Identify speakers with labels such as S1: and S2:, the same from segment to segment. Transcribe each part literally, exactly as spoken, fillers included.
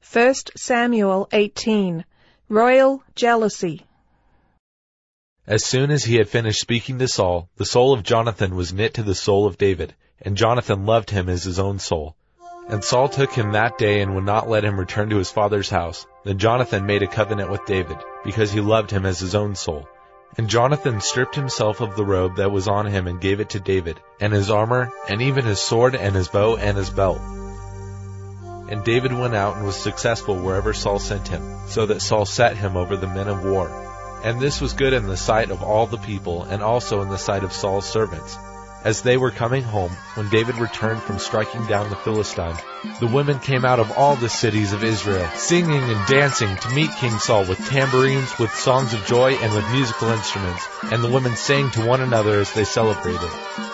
S1: First Samuel eighteen. Royal Jealousy.
S2: As soon as he had finished speaking to Saul, the soul of Jonathan was knit to the soul of David, and Jonathan loved him as his own soul. And Saul took him that day and would not let him return to his father's house. Then Jonathan made a covenant with David, because he loved him as his own soul. And Jonathan stripped himself of the robe that was on him and gave it to David, and his armor, and even his sword, and his bow, and his belt. And David went out and was successful wherever Saul sent him, so that Saul set him over the men of war. And this was good in the sight of all the people, and also in the sight of Saul's servants. As they were coming home, when David returned from striking down the Philistines, the women came out of all the cities of Israel, singing and dancing to meet King Saul with tambourines, with songs of joy, and with musical instruments. And the women sang to one another as they celebrated.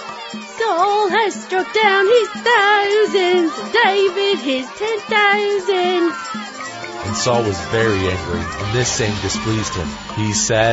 S3: Saul has struck down his thousands, David his ten thousands.
S2: And Saul was very angry, and this saying displeased him. He said,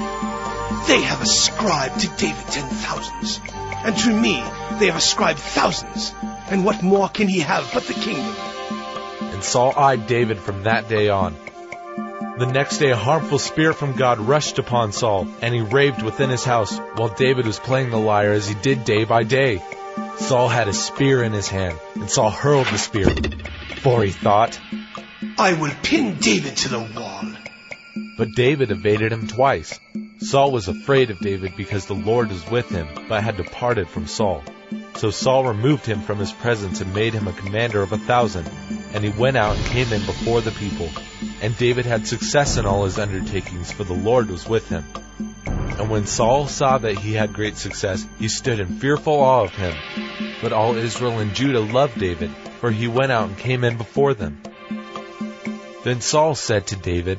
S4: They have ascribed to David ten thousands, and to me they have ascribed thousands, and what more can he have but the kingdom?
S2: And Saul eyed David from that day on. The next day a harmful spirit from God rushed upon Saul, and he raved within his house, while David was playing the lyre as he did day by day. Saul had a spear in his hand, and Saul hurled the spear, for he thought,
S4: I will pin David to the wall.
S2: But David evaded him twice. Saul was afraid of David because the Lord was with him, but had departed from Saul. So Saul removed him from his presence and made him a commander of a thousand. And he went out and came in before the people. And David had success in all his undertakings, for the Lord was with him. And when Saul saw that he had great success, he stood in fearful awe of him. But all Israel and Judah loved David, for he went out and came in before them. Then Saul said to David,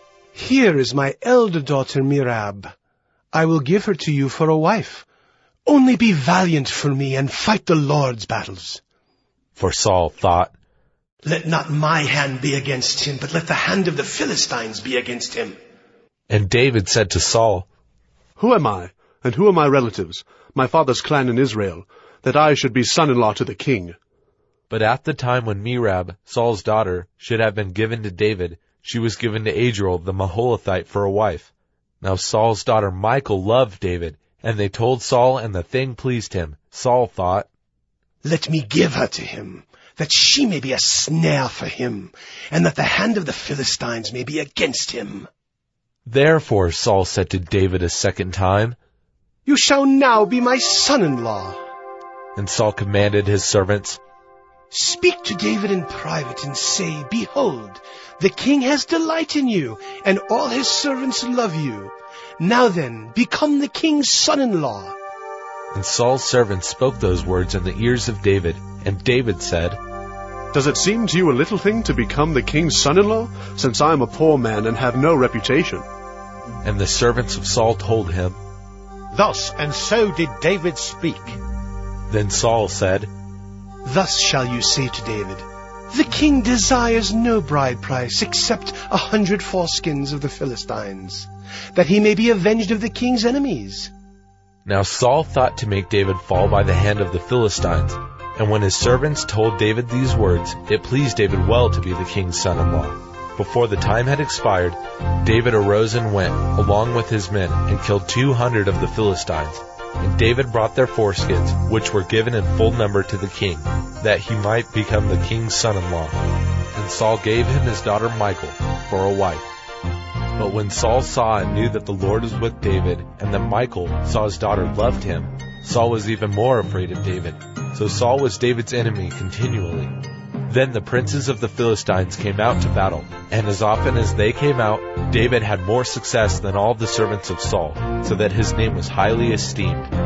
S4: Here is my elder daughter Merab. I will give her to you for a wife. Only be valiant for me and fight the Lord's battles.
S2: For Saul thought,
S4: Let not my hand be against him, but let the hand of the Philistines be against him.
S2: And David said to Saul,
S5: Who am I, and who are my relatives, my father's clan in Israel, that I should be son-in-law to the king?
S2: But at the time when Merab, Saul's daughter, should have been given to David, she was given to Adriel the Maholathite for a wife. Now Saul's daughter Michal loved David, and they told Saul, and the thing pleased him. Saul thought,
S4: Let me give her to him, that she may be a snare for him, and that the hand of the Philistines may be against him.
S2: Therefore Saul said to David a second time,
S4: You shall now be my son-in-law.
S2: And Saul commanded his servants,
S4: Speak to David in private and say, Behold, the king has delight in you, and all his servants love you. Now then, become the king's son-in-law.
S2: And Saul's servants spoke those words in the ears of David. And David said,
S5: Does it seem to you a little thing to become the king's son-in-law, since I am a poor man and have no reputation?
S2: And the servants of Saul told him,
S6: Thus and so did David speak.
S2: Then Saul said,
S4: Thus shall you say to David, The king desires no bride price except a hundred foreskins of the Philistines, that he may be avenged of the king's enemies.
S2: Now Saul thought to make David fall by the hand of the Philistines. And when his servants told David these words, it pleased David well to be the king's son-in-law. Before the time had expired, David arose and went, along with his men, and killed two hundred of the Philistines. And David brought their foreskins, which were given in full number to the king, that he might become the king's son-in-law. And Saul gave him his daughter Michal for a wife. But when Saul saw and knew that the Lord was with David, and that Michal, Saul's daughter, loved him, Saul was even more afraid of David. So Saul was David's enemy continually. Then the princes of the Philistines came out to battle, and as often as they came out, David had more success than all the servants of Saul, so that his name was highly esteemed.